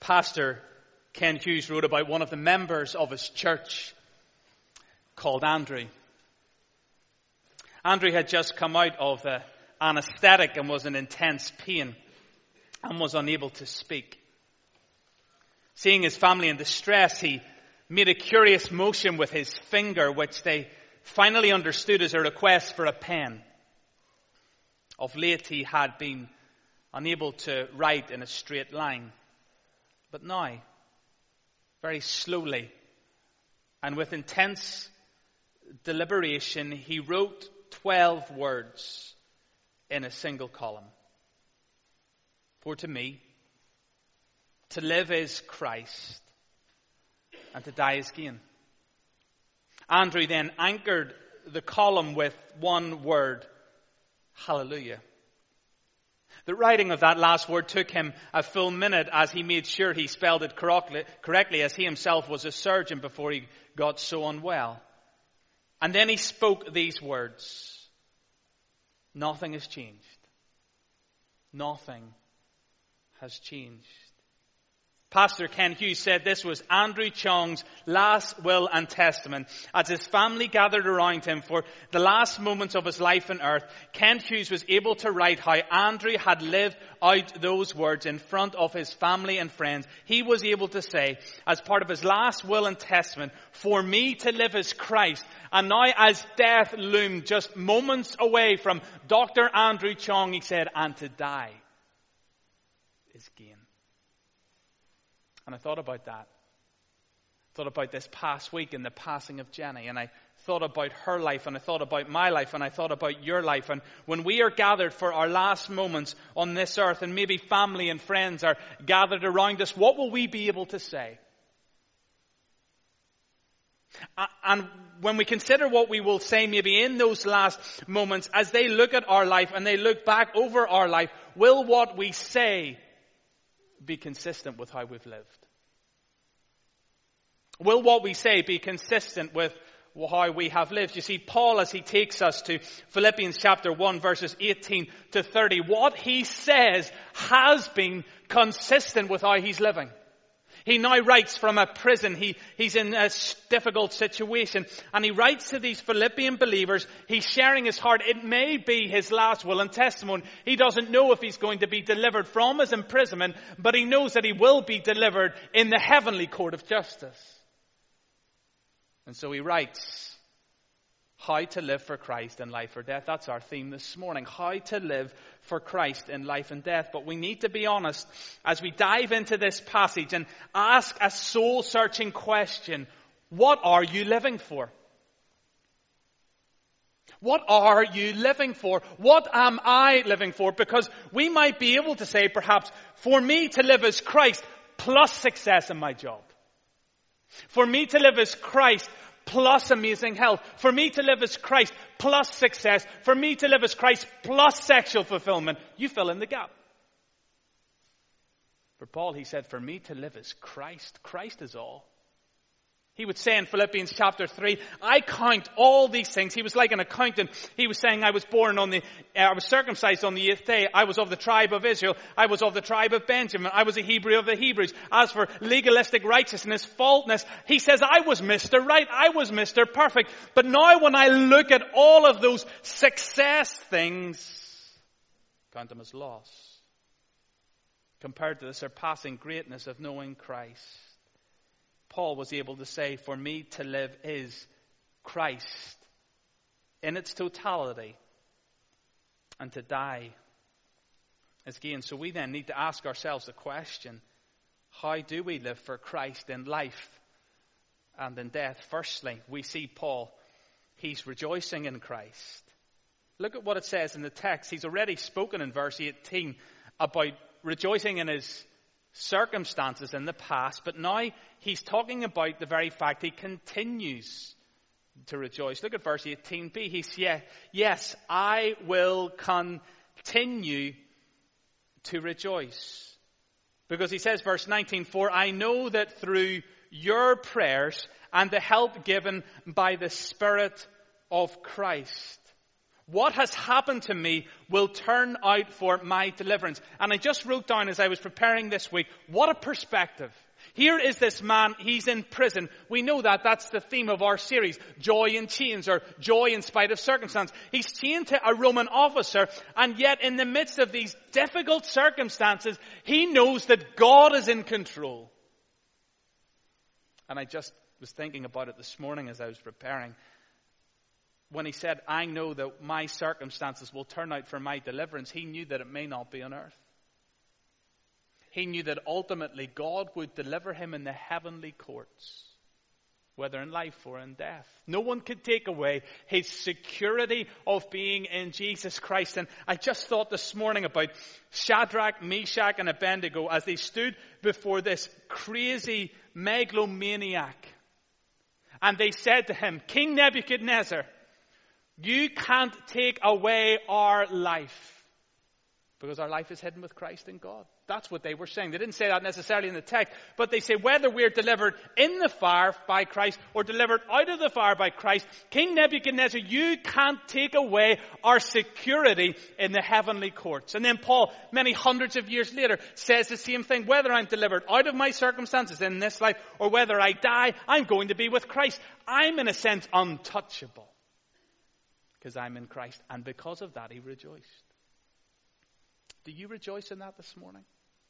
Pastor Ken Hughes wrote about one of the members of his church called Andrew. Andrew had just come out of anesthetic and was in intense pain and was unable to speak. Seeing his family in distress, he made a curious motion with his finger, which they finally understood as a request for a pen. Of late, he had been unable to write in a straight line. But now, very slowly and with intense deliberation, he wrote 12 words in a single column. For to me, to live is Christ, and to die is gain. Andrew then anchored the column with one word, hallelujah. The writing of that last word took him a full minute as he made sure he spelled it correctly, as he himself was a surgeon before he got so unwell. And then he spoke these words. Nothing has changed. Nothing has changed. Pastor Ken Hughes said this was Andrew Chong's last will and testament. As his family gathered around him for the last moments of his life on earth, Ken Hughes was able to write how Andrew had lived out those words in front of his family and friends. He was able to say, as part of his last will and testament, for me to live is Christ. And now as death loomed just moments away from Dr. Andrew Chong, he said, and to die is gain. And I thought about that. I thought about this past week and the passing of Jenny. And I thought about her life, and I thought about my life, and I thought about your life. And when we are gathered for our last moments on this earth, and maybe family and friends are gathered around us, what will we be able to say? And when we consider what we will say maybe in those last moments, as they look at our life and they look back over our life, will what we say be consistent with how we've lived? Will what we say be consistent with how we have lived? You see, Paul, as he takes us to Philippians chapter 1, verses 18 to 30, what he says has been consistent with how he's living. He now writes from a prison. He's in a difficult situation. And he writes to these Philippian believers. He's sharing his heart. It may be his last will and testimony. He doesn't know if he's going to be delivered from his imprisonment, but he knows that he will be delivered in the heavenly court of justice. And so he writes, how to live for Christ in life or death. That's our theme this morning. How to live for Christ in life and death. But we need to be honest as we dive into this passage and ask a soul-searching question. What are you living for? What are you living for? What am I living for? Because we might be able to say perhaps, for me to live as Christ plus success in my job. For me to live as Christ plus amazing health. For me to live as Christ plus success. For me to live as Christ plus sexual fulfillment. You fill in the gap. For Paul, he said, for me to live as Christ. Christ is all. He would say in Philippians chapter 3, I count all these things. He was like an accountant. He was saying, I was circumcised on the 8th day. I was of the tribe of Israel. I was of the tribe of Benjamin. I was a Hebrew of the Hebrews. As for legalistic righteousness, faultless, he says, I was Mr. Right. I was Mr. Perfect. But now when I look at all of those success things, count them as loss compared to the surpassing greatness of knowing Christ. Paul was able to say, for me to live is Christ in its totality, and to die is gain. So we then need to ask ourselves the question, how do we live for Christ in life and in death? Firstly, we see Paul, he's rejoicing in Christ. Look at what it says in the text. He's already spoken in verse 18 about rejoicing in his circumstances in the past, but now he's talking about the very fact he continues to rejoice. Look at verse 18b. He says, yes, I will continue to rejoice. Because he says, verse 19, for I know that through your prayers and the help given by the Spirit of Christ, what has happened to me will turn out for my deliverance. And I just wrote down as I was preparing this week, what a perspective. Here is this man, he's in prison. We know that, that's the theme of our series, Joy in Chains, or Joy in Spite of Circumstance. He's chained to a Roman officer, and yet in the midst of these difficult circumstances, he knows that God is in control. And I just was thinking about it this morning as I was preparing. When he said, I know that my circumstances will turn out for my deliverance, he knew that it may not be on earth. He knew that ultimately God would deliver him in the heavenly courts, whether in life or in death. No one could take away his security of being in Jesus Christ. And I just thought this morning about Shadrach, Meshach, and Abednego as they stood before this crazy megalomaniac. And they said to him, King Nebuchadnezzar, you can't take away our life, because our life is hidden with Christ in God. That's what they were saying. They didn't say that necessarily in the text, but they say whether we're delivered in the fire by Christ or delivered out of the fire by Christ, King Nebuchadnezzar, you can't take away our security in the heavenly courts. And then Paul, many hundreds of years later, says the same thing. Whether I'm delivered out of my circumstances in this life or whether I die, I'm going to be with Christ. I'm in a sense untouchable because I'm in Christ. And because of that, he rejoiced. Do you rejoice in that this morning?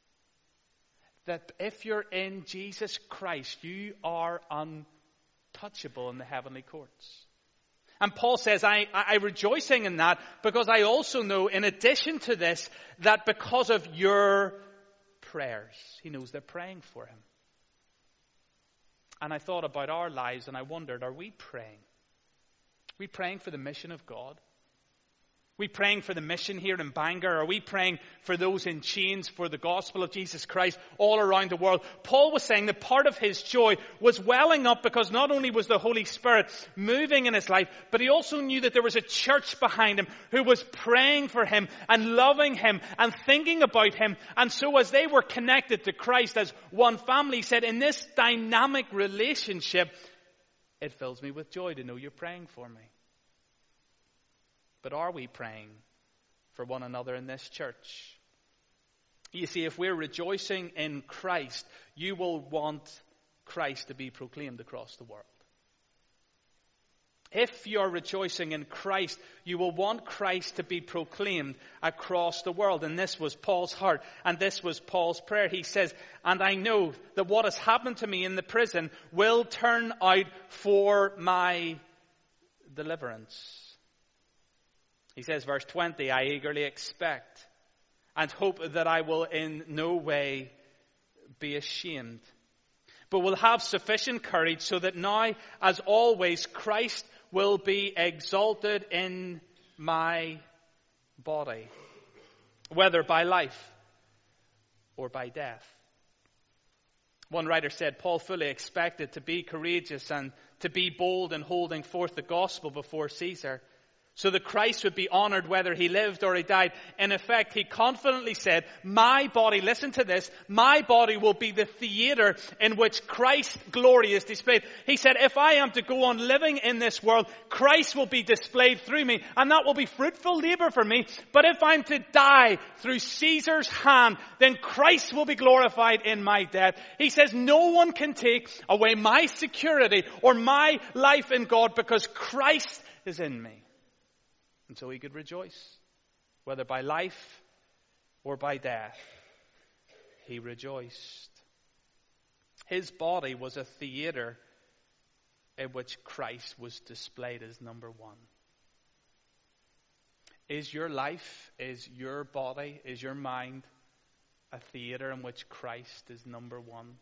That if you're in Jesus Christ, you are untouchable in the heavenly courts. And Paul says, I'm rejoicing in that because I also know, in addition to this, that because of your prayers, he knows they're praying for him. And I thought about our lives and I wondered, are we praying? Are we praying for the mission of God? Are we praying for the mission here in Bangor? Are we praying for those in chains for the gospel of Jesus Christ all around the world? Paul was saying that part of his joy was welling up because not only was the Holy Spirit moving in his life, but he also knew that there was a church behind him who was praying for him and loving him and thinking about him. And so as they were connected to Christ as one family, he said, in this dynamic relationship, it fills me with joy to know you're praying for me. But are we praying for one another in this church? You see, if we're rejoicing in Christ, you will want Christ to be proclaimed across the world. If you're rejoicing in Christ, you will want Christ to be proclaimed across the world. And this was Paul's heart, and this was Paul's prayer. He says, and I know that what has happened to me in the prison will turn out for my deliverance. He says, verse 20, I eagerly expect and hope that I will in no way be ashamed, but will have sufficient courage so that now, as always, Christ will be exalted in my body, whether by life or by death. One writer said, Paul fully expected to be courageous and to be bold in holding forth the gospel before Caesar, so that Christ would be honored whether he lived or he died. In effect, he confidently said, my body, listen to this, my body will be the theater in which Christ's glory is displayed. He said, if I am to go on living in this world, Christ will be displayed through me, and that will be fruitful labor for me. But if I'm to die through Caesar's hand, then Christ will be glorified in my death. He says, no one can take away my security or my life in God because Christ is in me. And so he could rejoice, whether by life or by death. He rejoiced. His body was a theater in which Christ was displayed as number one. Is your life, is your body, is your mind a theater in which Christ is number one?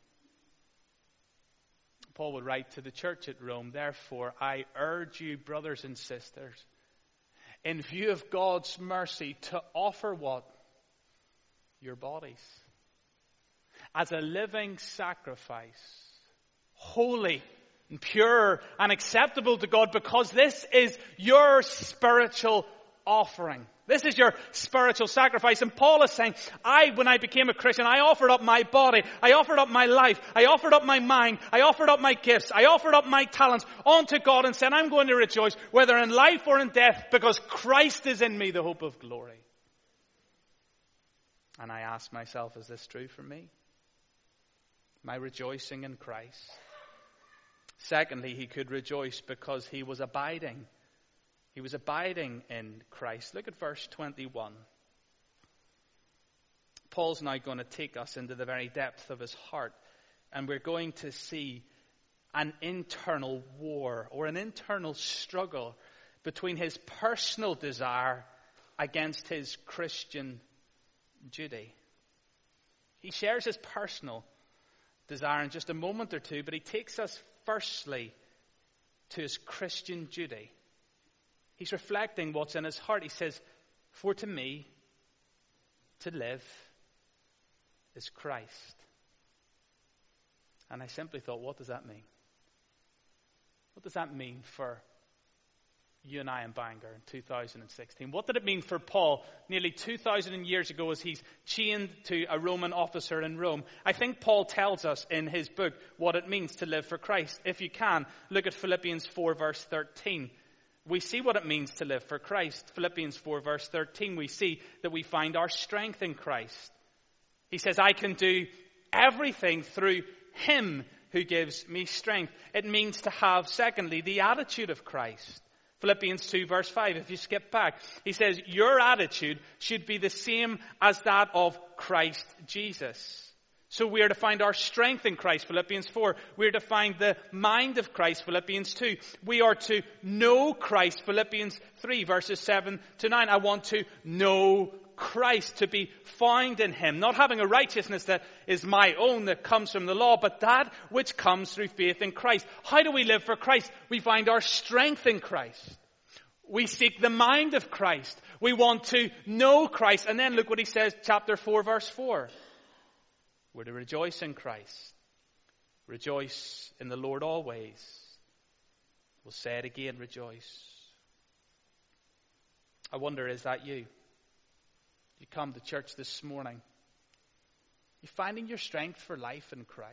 Paul would write to the church at Rome, therefore, I urge you, brothers and sisters, in view of God's mercy, to offer what? Your bodies. As a living sacrifice, holy and pure and acceptable to God, because this is your spiritual offering. This is your spiritual sacrifice. And Paul is saying, when I became a Christian, I offered up my body, I offered up my life, I offered up my mind, I offered up my gifts, I offered up my talents unto God and said, I'm going to rejoice, whether in life or in death, because Christ is in me, the hope of glory. And I ask myself, is this true for me? Am I rejoicing in Christ? Secondly, he could rejoice because he was abiding. He was abiding in Christ. Look at verse 21. Paul's now going to take us into the very depth of his heart, and we're going to see an internal war or an internal struggle between his personal desire against his Christian duty. He shares his personal desire in just a moment or two, but he takes us firstly to his Christian duty. He's reflecting what's in his heart. He says, for to me, to live is Christ. And I simply thought, what does that mean? What does that mean for you and I in Bangor in 2016? What did it mean for Paul nearly 2,000 years ago as he's chained to a Roman officer in Rome? I think Paul tells us in his book what it means to live for Christ. If you can, look at Philippians 4 verse 13. We see what it means to live for Christ. Philippians 4 verse 13, we see that we find our strength in Christ. He says, I can do everything through him who gives me strength. It means to have, secondly, the attitude of Christ. Philippians 2 verse 5, if you skip back, he says, your attitude should be the same as that of Christ Jesus. So we are to find our strength in Christ, Philippians 4. We are to find the mind of Christ, Philippians 2. We are to know Christ, Philippians 3 verses 7 to 9. I want to know Christ, to be found in him. Not having a righteousness that is my own, that comes from the law, but that which comes through faith in Christ. How do we live for Christ? We find our strength in Christ. We seek the mind of Christ. We want to know Christ. And then look what he says, chapter 4 verse 4. We're to rejoice in Christ. Rejoice in the Lord always. We'll say it again, rejoice. I wonder, is that you? You come to church this morning. You finding your strength for life in Christ?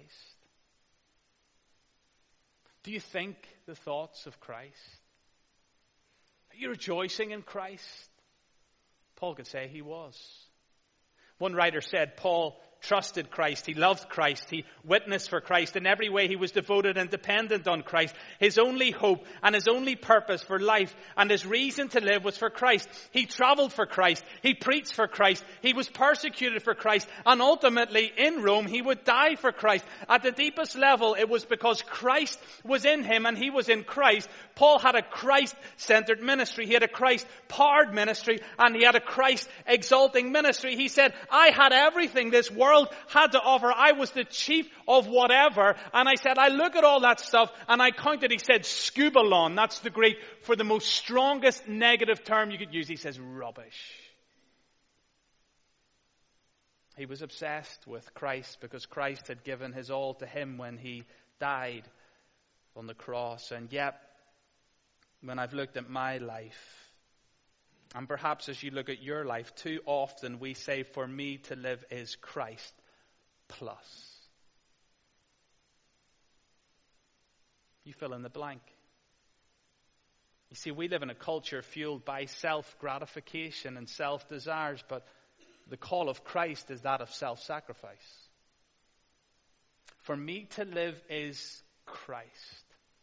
Do you think the thoughts of Christ? Are you rejoicing in Christ? Paul could say he was. One writer said Paul trusted Christ. He loved Christ. He witnessed for Christ. In every way he was devoted and dependent on Christ. His only hope and his only purpose for life and his reason to live was for Christ. He traveled for Christ. He preached for Christ. He was persecuted for Christ. And ultimately in Rome he would die for Christ. At the deepest level it was because Christ was in him and he was in Christ. Paul had a Christ-centered ministry. He had a Christ-powered ministry and he had a Christ-exalting ministry. He said, I had everything this world had to offer. I was the chief of whatever. And I said, I look at all that stuff and I counted. He said, skubalon. That's the Greek for the most strongest negative term you could use. He says, rubbish. He was obsessed with Christ because Christ had given his all to him when he died on the cross. And yet, when I've looked at my life, and perhaps as you look at your life, too often we say, for me to live is Christ plus. You fill in the blank. You see, we live in a culture fueled by self-gratification and self-desires, but the call of Christ is that of self-sacrifice. For me to live is Christ.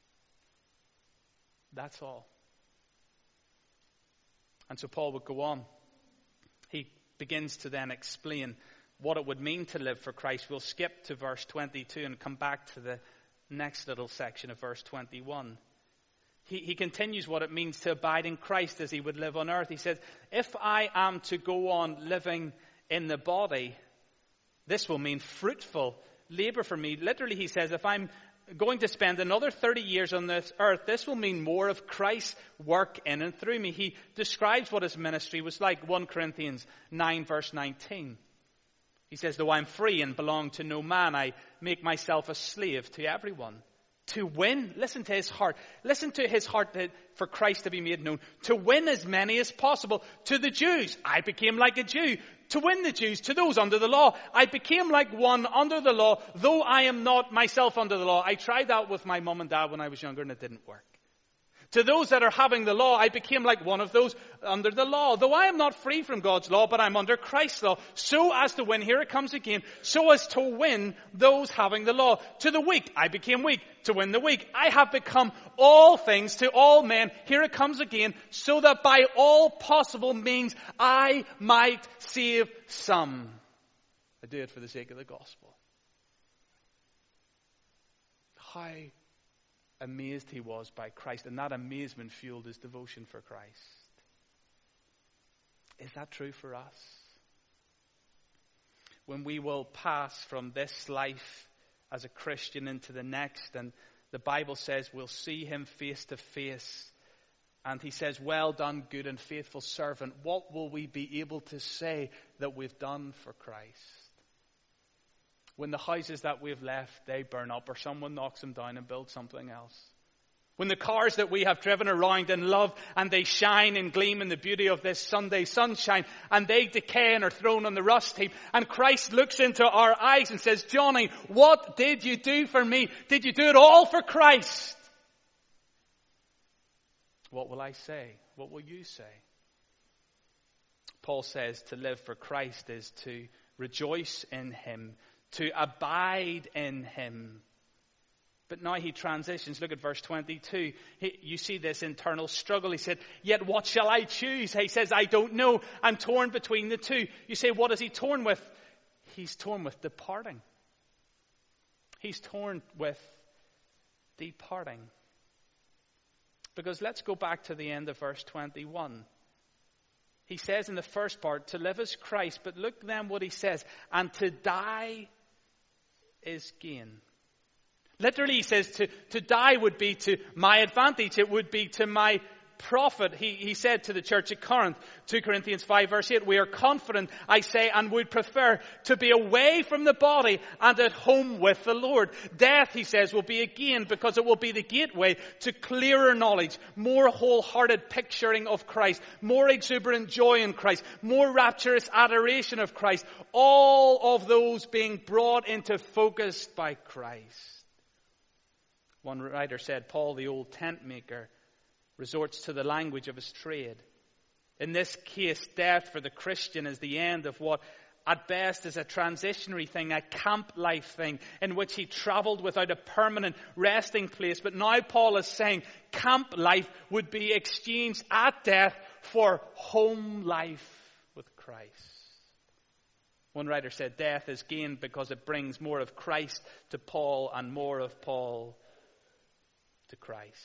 That's all. And so Paul would go on. He begins to then explain what it would mean to live for Christ. We'll skip to verse 22 and come back to the next little section of verse 21. He continues what it means to abide in Christ as he would live on earth. He says, if I am to go on living in the body, this will mean fruitful labor for me. Literally, he says, if I'm going to spend another 30 years on this earth, this will mean more of Christ's work in and through me. He describes what his ministry was like. 1 Corinthians 9 verse 19. He says, though I'm free and belong to no man, I make myself a slave to everyone, To win, listen to his heart. Listen to his heart for Christ to be made known. To win as many as possible. To the Jews, I became like a Jew. To win the Jews, to those under the law, I became like one under the law, though I am not myself under the law. I tried that with my mom and dad when I was younger and it didn't work. To those that are having the law, I became like one of those under the law. Though I am not free from God's law, but I'm under Christ's law. So as to win, here it comes again, so as to win those having the law. To the weak, I became weak. To win the weak, I have become all things to all men. Here it comes again, so that by all possible means I might save some. I do it for the sake of the gospel. How amazed he was by Christ, and that amazement fueled his devotion for Christ. Is that true for us? When we will pass from this life as a Christian into the next, and the Bible says we'll see him face to face, and he says, well done, good and faithful servant, what will we be able to say that we've done for Christ? When the houses that we've left, they burn up, or someone knocks them down and builds something else. When the cars that we have driven around and love, and they shine and gleam in the beauty of this Sunday sunshine, and they decay and are thrown on the rust heap, and Christ looks into our eyes and says, Johnny, what did you do for me? Did you do it all for Christ? What will I say? What will you say? Paul says to live for Christ is to rejoice in him, to abide in him. But now he transitions. Look at verse 22. You see this internal struggle. He said, yet what shall I choose? He says, I don't know. I'm torn between the two. You say, what is he torn with? He's torn with departing. He's torn with departing. Because let's go back to the end of verse 21. He says in the first part, to live is Christ. But look then what he says. And to die is gain. Literally, he says to die would be to my advantage. It would be to my profit. He said to the church at Corinth, 2 Corinthians 5 verse 8, we are confident, I say, and would prefer to be away from the body and at home with the Lord. Death, he says, will be a gain because it will be the gateway to clearer knowledge, more wholehearted picturing of Christ, more exuberant joy in Christ, more rapturous adoration of Christ. All of those being brought into focus by Christ. One writer said, Paul, the old tent maker, resorts to the language of his trade. In this case, death for the Christian is the end of what at best is a transitionary thing, a camp life thing, in which he traveled without a permanent resting place. But now Paul is saying camp life would be exchanged at death for home life with Christ. One writer said death is gained because it brings more of Christ to Paul and more of Paul to Christ.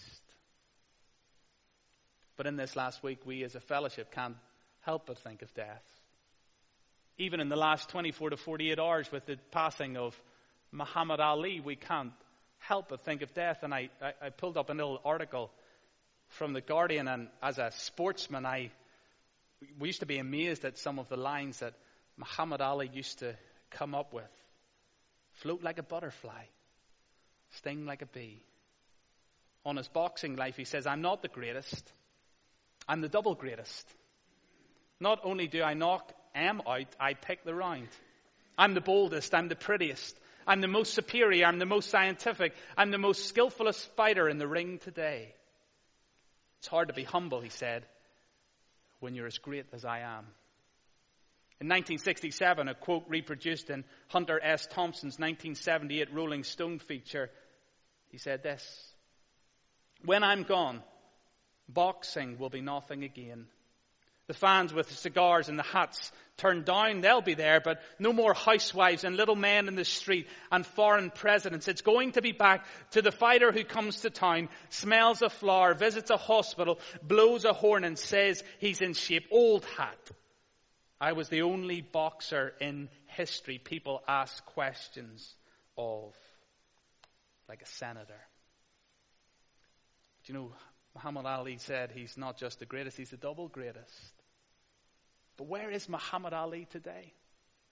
But in this last week, we as a fellowship can't help but think of death. Even in the last 24 to 48 hours with the passing of Muhammad Ali, we can't help but think of death. And I pulled up a little article from The Guardian, and as a sportsman, we used to be amazed at some of the lines that Muhammad Ali used to come up with. Float like a butterfly, sting like a bee. On his boxing life, he says, I'm not the greatest. I'm the double greatest. Not only do I knock M out, I pick the round. I'm the boldest. I'm the prettiest. I'm the most superior. I'm the most scientific. I'm the most skillfulest fighter in the ring today. It's hard to be humble, he said, when you're as great as I am. In 1967, a quote reproduced in Hunter S. Thompson's 1978 Rolling Stone feature, he said this, when I'm gone, boxing will be nothing again. The fans with the cigars and the hats turned down, they'll be there, but no more housewives and little men in the street and foreign presidents. It's going to be back to the fighter who comes to town, smells a flower, visits a hospital, blows a horn and says he's in shape. Old hat. I was the only boxer in history people ask questions of, like a senator. Do you know, Muhammad Ali said he's not just the greatest, he's the double greatest. But where is Muhammad Ali today?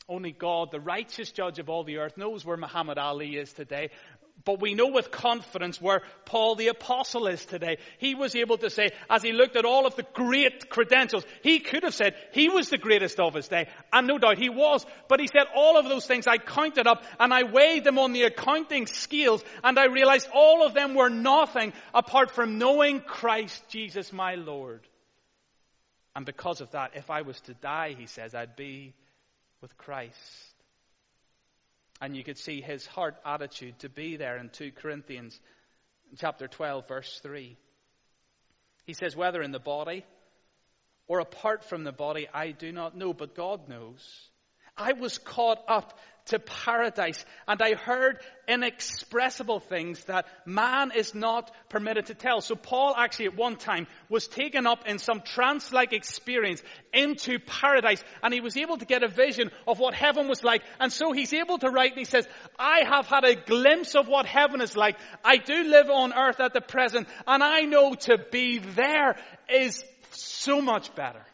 Only God, the righteous judge of all the earth, knows where Muhammad Ali is today. But we know with confidence where Paul the Apostle is today. He was able to say, as he looked at all of the great credentials, he could have said he was the greatest of his day. And no doubt he was. But he said all of those things I counted up and I weighed them on the accounting scales and I realized all of them were nothing apart from knowing Christ Jesus my Lord. And because of that, if I was to die, he says, I'd be with Christ. And you could see his heart attitude to be there in 2 Corinthians chapter 12, verse 3. He says, whether in the body or apart from the body, I do not know, but God knows. I was caught up to paradise, and I heard inexpressible things that man is not permitted to tell. So Paul actually at one time was taken up in some trance-like experience into paradise, and he was able to get a vision of what heaven was like. And so he's able to write, and he says, I have had a glimpse of what heaven is like. I do live on earth at the present, and I know to be there is so much better.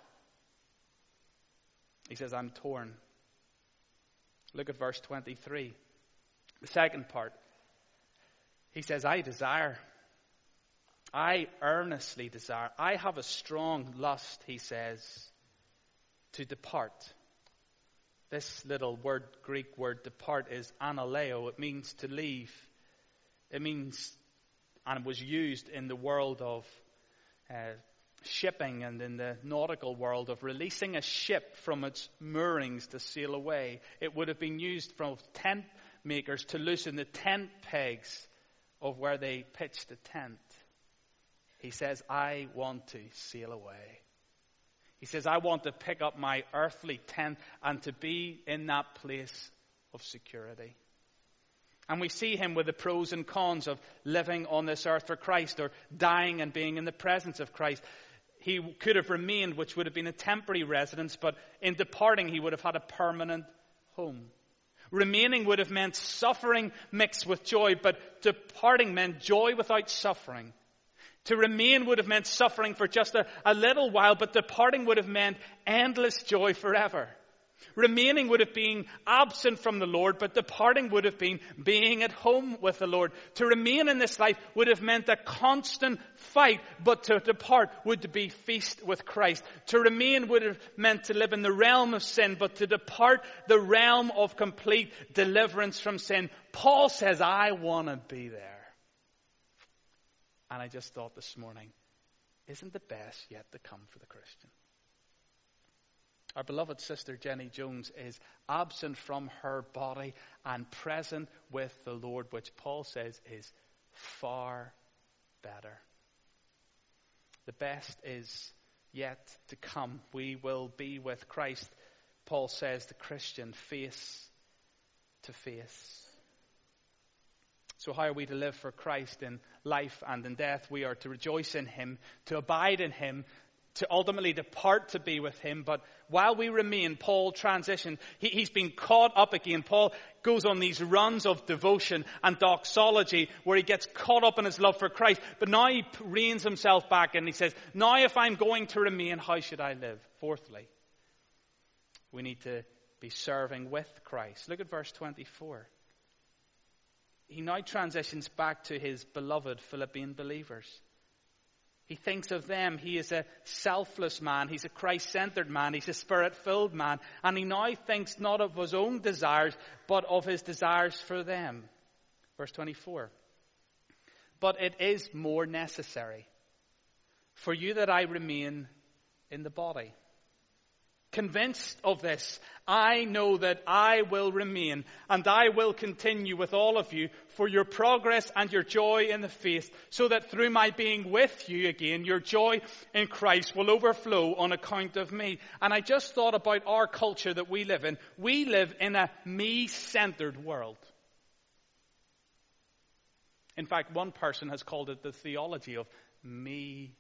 He says, I'm torn. Look at verse 23. The second part. He says, I desire. I earnestly desire. I have a strong lust, he says, to depart. This little word, Greek word depart, is analeo. It means to leave. It means, and it was used in the world of shipping and in the nautical world of releasing a ship from its moorings to sail away. It would have been used from tent makers to loosen the tent pegs of where they pitched the tent. He says, I want to sail away. He says, I want to pick up my earthly tent and to be in that place of security. And we see him with the pros and cons of living on this earth for Christ or dying and being in the presence of Christ. He could have remained, which would have been a temporary residence, but in departing he would have had a permanent home. Remaining would have meant suffering mixed with joy, but departing meant joy without suffering. To remain would have meant suffering for just a little while, but departing would have meant endless joy forever. Remaining would have been absent from the Lord, but departing would have been being at home with the Lord. To remain in this life would have meant a constant fight, but to depart would be feast with Christ. To remain would have meant to live in the realm of sin, but to depart the realm of complete deliverance from sin. Paul says, I want to be there. And I just thought this morning, isn't the best yet to come for the Christian? Our beloved sister Jenny Jones is absent from her body and present with the Lord, which Paul says is far better. The best is yet to come. We will be with Christ, Paul says, the Christian face to face. So how are we to live for Christ in life and in death? We are to rejoice in him, to abide in him, to ultimately depart to be with him. But while we remain, Paul transitioned. He's been caught up again. Paul goes on these runs of devotion and doxology where he gets caught up in his love for Christ. But now he reins himself back and he says, now if I'm going to remain, how should I live? Fourthly, we need to be serving with Christ. Look at verse 24. He now transitions back to his beloved Philippian believers. He thinks of them. He is a selfless man. He's a Christ-centered man. He's a Spirit-filled man. And he now thinks not of his own desires, but of his desires for them. Verse 24. But it is more necessary for you that I remain in the body. Convinced of this, I know that I will remain and I will continue with all of you for your progress and your joy in the faith, so that through my being with you again, your joy in Christ will overflow on account of me. And I just thought about our culture that we live in. We live in a me-centered world. In fact, one person has called it the theology of me-ism.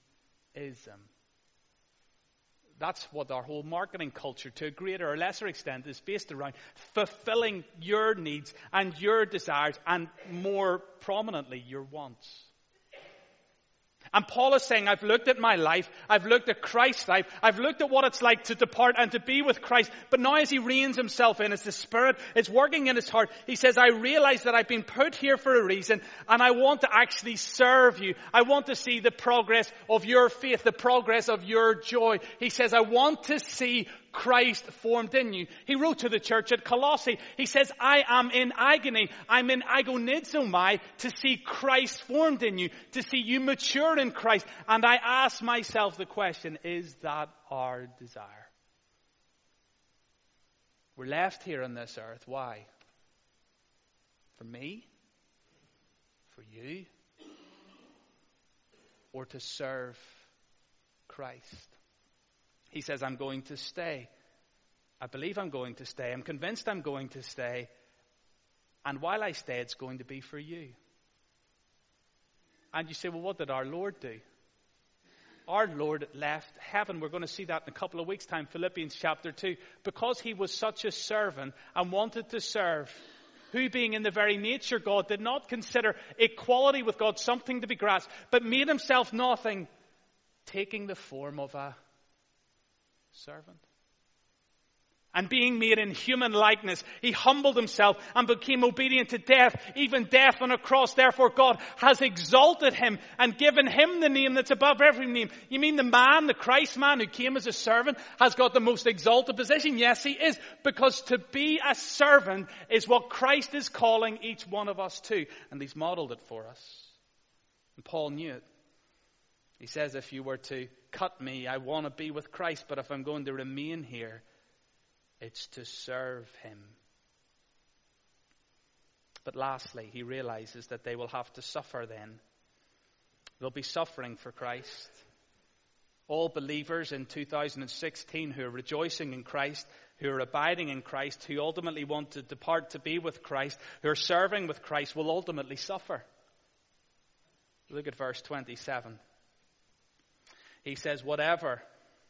That's what our whole marketing culture, to a greater or lesser extent, is based around: fulfilling your needs and your desires, and more prominently, your wants. And Paul is saying, I've looked at my life, I've looked at Christ's life, I've looked at what it's like to depart and to be with Christ. But now as he reins himself in, as the Spirit is working in his heart, he says, I realize that I've been put here for a reason, and I want to actually serve you. I want to see the progress of your faith, the progress of your joy. He says, I want to see Christ formed in you. He wrote to the church at Colossae. He says, I am in agony. I'm in agonizomai to see Christ formed in you, to see you mature in Christ. And I ask myself the question, is that our desire? We're left here on this earth. Why? For me? For you? Or to serve Christ? He says, I'm going to stay. I believe I'm going to stay. I'm convinced I'm going to stay. And while I stay, it's going to be for you. And you say, well, what did our Lord do? Our Lord left heaven. We're going to see that in a couple of weeks' time, Philippians chapter 2. Because he was such a servant and wanted to serve, who being in the very nature God, did not consider equality with God something to be grasped, but made himself nothing, taking the form of a servant. And being made in human likeness, he humbled himself and became obedient to death, even death on a cross. Therefore God has exalted him and given him the name that's above every name. You mean the man, the Christ man who came as a servant, has got the most exalted position? Yes, he is. Because to be a servant is what Christ is calling each one of us to. And he's modeled it for us. And Paul knew it. He says, if you were to cut me, I want to be with Christ, but if I'm going to remain here, it's to serve him. But lastly, he realizes that they will have to suffer then. There'll be suffering for Christ. All believers in 2016 who are rejoicing in Christ, who are abiding in Christ, who ultimately want to depart to be with Christ, who are serving with Christ, will ultimately suffer. Look at verse 27. He says, whatever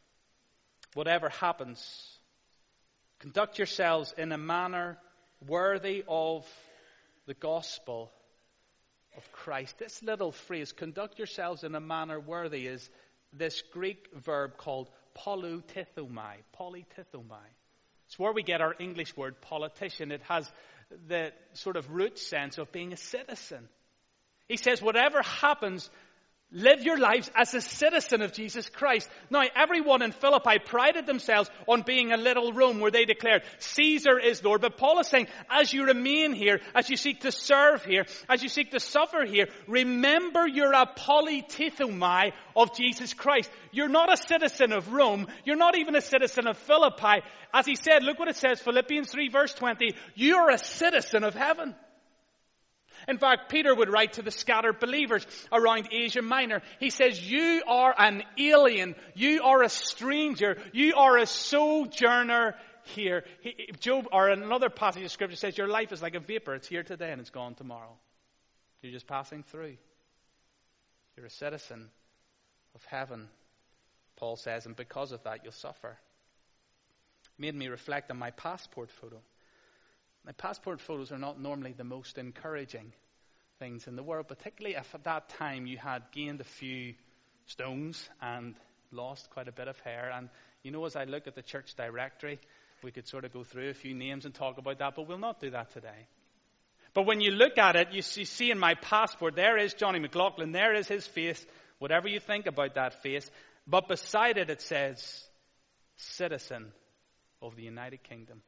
happens, conduct yourselves in a manner worthy of the gospel of Christ. This little phrase, conduct yourselves in a manner worthy, is this Greek verb called politithomai. Politithomai. It's where we get our English word politician. It has the sort of root sense of being a citizen. He says, whatever happens, live your lives as a citizen of Jesus Christ. Now, everyone in Philippi prided themselves on being a little Rome where they declared, Caesar is Lord. But Paul is saying, as you remain here, as you seek to serve here, as you seek to suffer here, remember you're a politithomai of Jesus Christ. You're not a citizen of Rome. You're not even a citizen of Philippi. As he said, look what it says, Philippians 3 verse 20, you're a citizen of heaven. In fact, Peter would write to the scattered believers around Asia Minor. He says, you are an alien. You are a stranger. You are a sojourner here. Job, or another passage of Scripture says, your life is like a vapor. It's here today and it's gone tomorrow. You're just passing through. You're a citizen of heaven, Paul says, and because of that, you'll suffer. Made me reflect on my passport photo. My passport photos are not normally the most encouraging things in the world, particularly if at that time you had gained a few stones and lost quite a bit of hair. And you know, as I look at the church directory, we could sort of go through a few names and talk about that, but we'll not do that today. But when you look at it, you see in my passport, there is Johnny McLaughlin, there is his face, whatever you think about that face. But beside it, it says, citizen of the United Kingdom.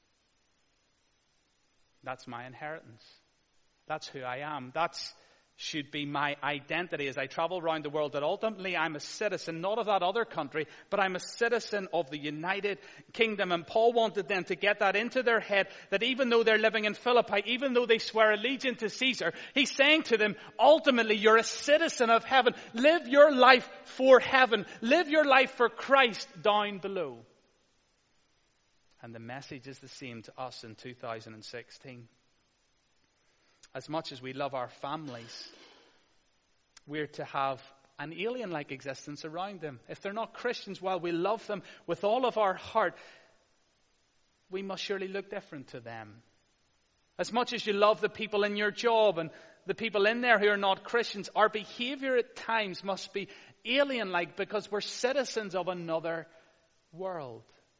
That's my inheritance. That's who I am. That should be my identity as I travel around the world, that ultimately I'm a citizen, not of that other country, but I'm a citizen of the United Kingdom. And Paul wanted them to get that into their head, that even though they're living in Philippi, even though they swear allegiance to Caesar, he's saying to them, ultimately you're a citizen of heaven. Live your life for heaven. Live your life for Christ down below. And the message is the same to us in 2016. As much as we love our families, we're to have an alien-like existence around them. If they're not Christians, while we love them with all of our heart, we must surely look different to them. As much as you love the people in your job and the people in there who are not Christians, our behavior at times must be alien-like because we're citizens of another world.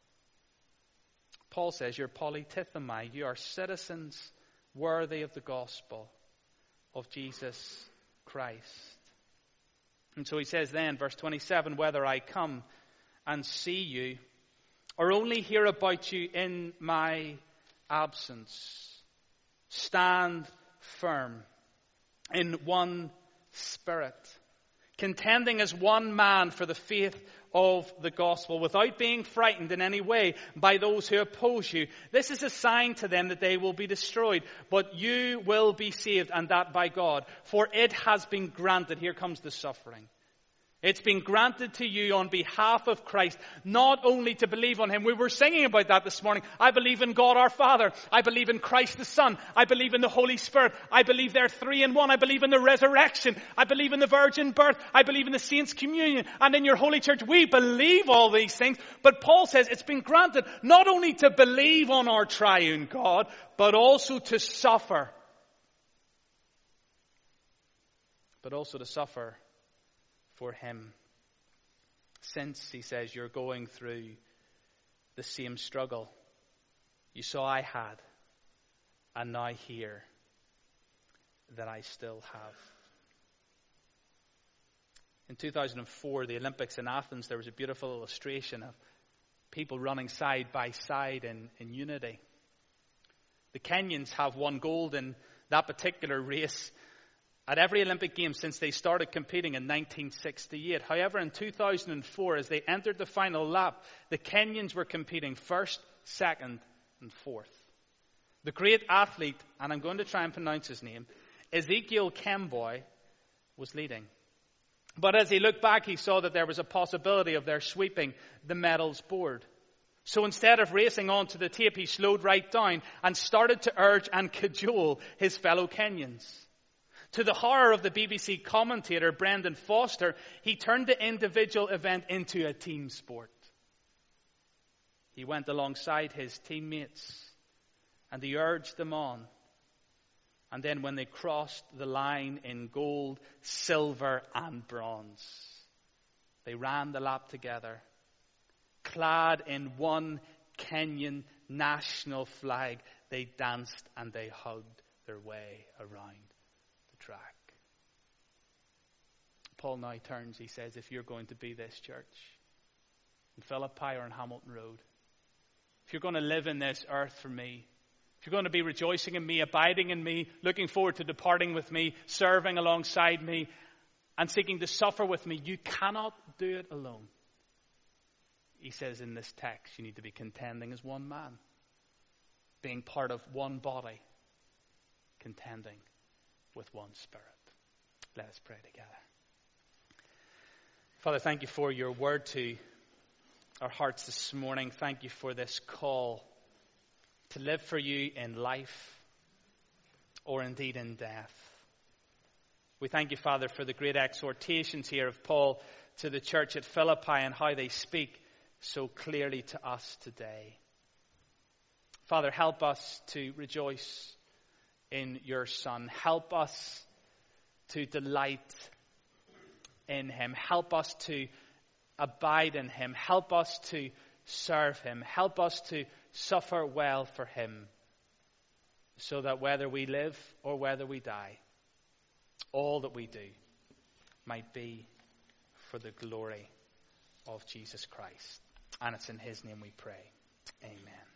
Paul says, you're polytithemai. You are citizens worthy of the gospel of Jesus Christ. And so he says then, verse 27, whether I come and see you or only hear about you in my absence, stand firm in one spirit, contending as one man for the faith of the gospel, without being frightened in any way by those who oppose you. This is a sign to them that they will be destroyed, but you will be saved, and that by God. For it has been granted, here comes the suffering. It's been granted to you on behalf of Christ, not only to believe on him. We were singing about that this morning. I believe in God our Father. I believe in Christ the Son. I believe in the Holy Spirit. I believe they're three in one. I believe in the resurrection. I believe in the virgin birth. I believe in the saints' communion. And in your holy church, we believe all these things. But Paul says it's been granted not only to believe on our triune God, but also to suffer. But also to suffer for him. Since, he says, you're going through the same struggle you saw I had, and now hear that I still have. In 2004, the Olympics in Athens, there was a beautiful illustration of people running side by side in unity. The Kenyans have won gold in that particular race at every Olympic Games since they started competing in 1968. However, in 2004, as they entered the final lap, the Kenyans were competing first, second, and fourth. The great athlete, and I'm going to try and pronounce his name, Ezekiel Kemboi, was leading. But as he looked back, he saw that there was a possibility of their sweeping the medals board. So instead of racing on to the tape, he slowed right down and started to urge and cajole his fellow Kenyans. To the horror of the BBC commentator, Brendan Foster, he turned the individual event into a team sport. He went alongside his teammates and he urged them on. And then when they crossed the line in gold, silver and bronze, they ran the lap together, clad in one Kenyan national flag. They danced and they hugged their way around track. Paul now turns, he says, if you're going to be this church in Philippi or in Hamilton Road, if you're going to live in this earth for me, if you're going to be rejoicing in me, abiding in me, looking forward to departing with me, serving alongside me, and seeking to suffer with me, you cannot do it alone. He says in this text, you need to be contending as one man, being part of one body, contending with one spirit. Let us pray together. Father, thank you for your word to our hearts this morning. Thank you for this call to live for you in life or indeed in death. We thank you, Father, for the great exhortations here of Paul to the church at Philippi and how they speak so clearly to us today. Father, help us to rejoice in your Son. Help us to delight in him. Help us to abide in him. Help us to serve him. Help us to suffer well for him, so that whether we live or whether we die, all that we do might be for the glory of Jesus Christ. And it's in his name we pray. Amen.